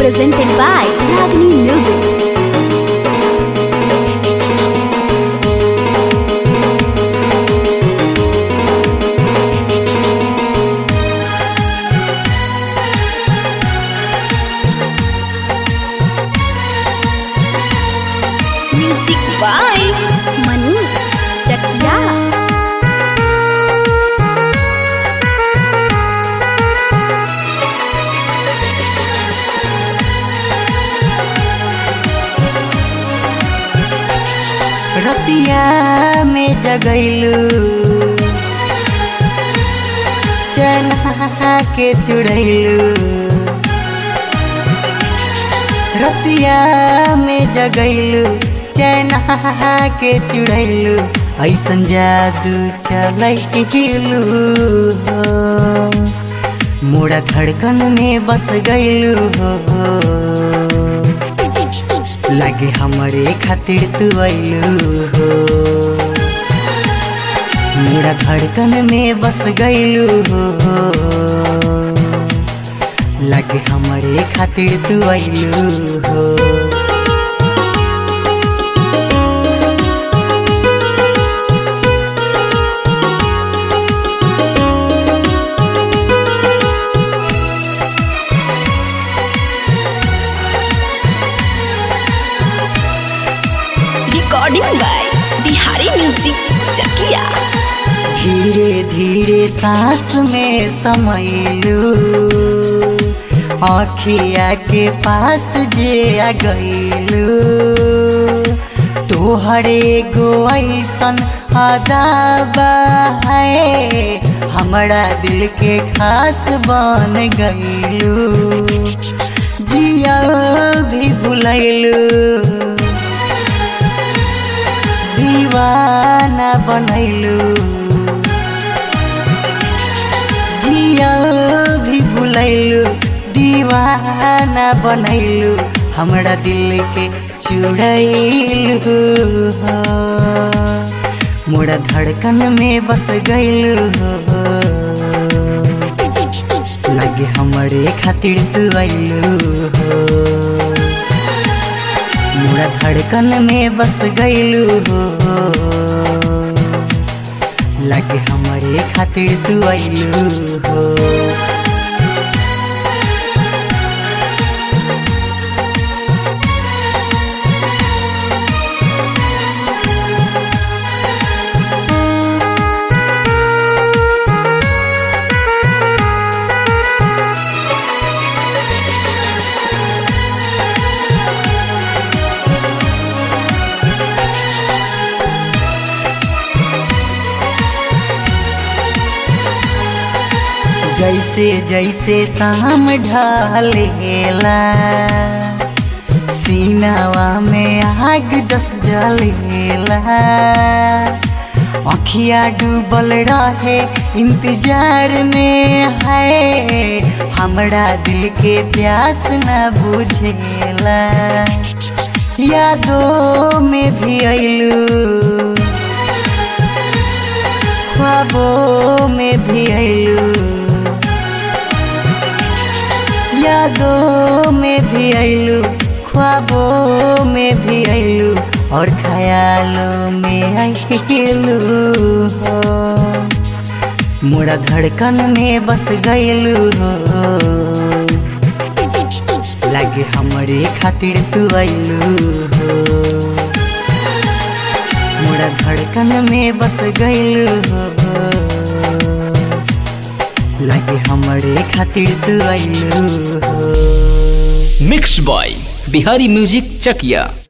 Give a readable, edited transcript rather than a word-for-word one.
presented by Ragini Music. Music by Manish Chakia. रतिया में जगैलू चना के चुड़ैलू रतिया में जगैलू चना के चुड़ैलू ऐसन जादू चलैलू मोरा धड़कन में बस गैलू लगे हमरे खातिर तू आइलू हो मोरा धड़कन में बस गइलू हो लगे हमरे खातिर तू आइलू हो। Recording by Bihari Music Chakia. धीरे धीरे सांस में समैलू आँखिया के पास जे आ गइलू तोहरे गो ऐसन अदाबा है हमारा दिल के खास बन गइलू जिया भी भुलैलू दीवाना बनैलू जिया भी भुलैलू दीवाना बनैलू हमरा दिल के चुड़ैलू मोरा धड़कन में बस गइलू लगे हमरे खातिर तू आइलू मोरा धड़कन में बस गइलू लगे हमरे खातिर तू आइलू हो। जैसे जैसे शाम ढलेला सीनावा में आग जस जलेला अखिया डूबल रहे इंतजार में है हमरा दिल के प्यास न बुझेला यादों में भी आइलू ख्वाबों में भी आइलू यादों में भी आइलू ख्वाबों में भी आइलू और ख्यालों में आइलू मोरा धड़कन में बस गइलू लगे हमरे खातिर तू आइलू मोरा धड़कन में बस गइलू लगे हमरे खातिर तू आइलू। मिक्स बॉय बिहारी म्यूजिक चकिया।